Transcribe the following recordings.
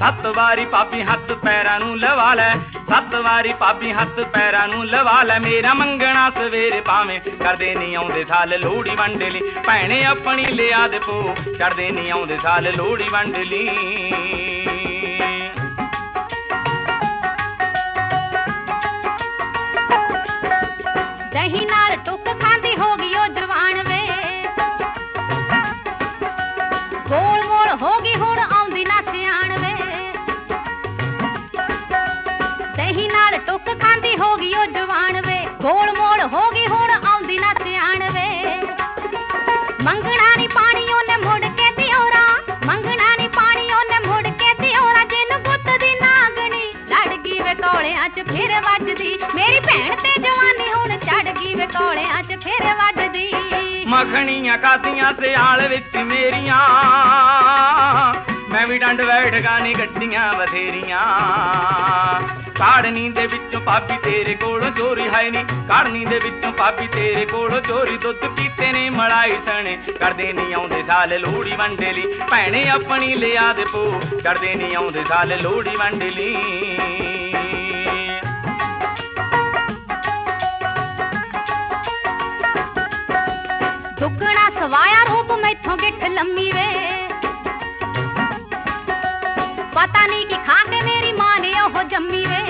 सत वारी भाभी हथ पैरां नूं लवा लै, 7 वारी भाभी हथ पैरां नूं लवा लै। मेरा मंगना सवेरे भावें करदे नहीं आउंदे साल लोहड़ी वंड लई, भैणे अपनी लिया दे पो चढ़दे नहीं आउंदे साल लोहड़ी वंड लई। दही नाल टुक खांदी हो गई ओ जवान वे, गोल मोल हो गई हुण आउंदी ना सियाण वे। दही नाल टुक खांदी हो गई ओ जवान वे, गोल मोल हो गई हुण आउंदी ना सियाण वे। मंगना नी पानी ओने मुड़ के दियोरा, मंगना नी पानी ओने मुड़ के दियोरा। जिन पुत दी नागनी लड़ गई वे कौलियां च फिर वजदी, मेरी भैण ते जवानी हुण चढ़ गई वे कौलियां च फिर वजदी। मखणियां कादियां सियाल विच मेरियां, मैं भी डंड बैठ गाने गड्डियां बथेरियां। काड़नी दे विचों भाभी तेरे कोलों चोरी है नी, काड़नी दे विचों भाभी तेरे कोलों चोरी। दुध पीते ने मलाई सने करदे नहीं आउंदे साल लोहड़ी वंड लई, भैणे अपनी लिया दे पो चढ़दे नहीं आउंदे साल लोहड़ी वंड लई। दुगना सवाया रूप मैथों गिठ लम्मी वे, पता नहीं कि खा के मेरी मां ने ओह जम्मी वे।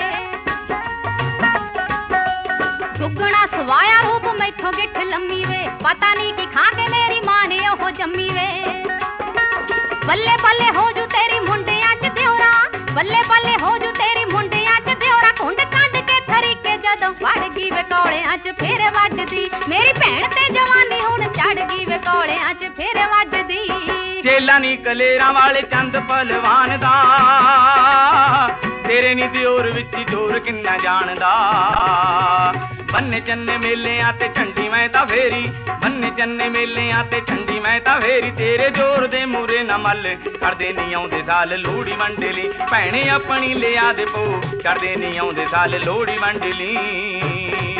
दुगना सवाया रूप मैथों गिठ लम्मी वे, पता नहीं कि खा के मेरी मां ने ओह जम्मी वे। बल्ले बल्ले हो जू तेरी मुंडियां च दियोरा, बल्ले बल्ले हो जू तेरी मुंडियां च दियोरा। कुंड कंड के थरीके जदों वड़ गई वे कौलियां च फिर वजदी, मेरी भैण ते जवानी हुण चढ़ गई वे कौलियां च फिर वजदी। चेला नी कलेरां वाले चंद पहलवान दा, तेरे नी दियोर विच जोर किन्ना जानदा। बन्ने चन्ने मेलियां ते झंडी मैं तां फेरी, बन्ने चन्ने मेलियां ते झंडी मैं तां फेरी। तेरे जोर दे मूरे ना मल करदे नहीं आउंदे साल लोहड़ी वंड लई, भैणे अपनी लिया दे पो चढ़दे नहीं आउंदे साल लोहड़ी वंड लई।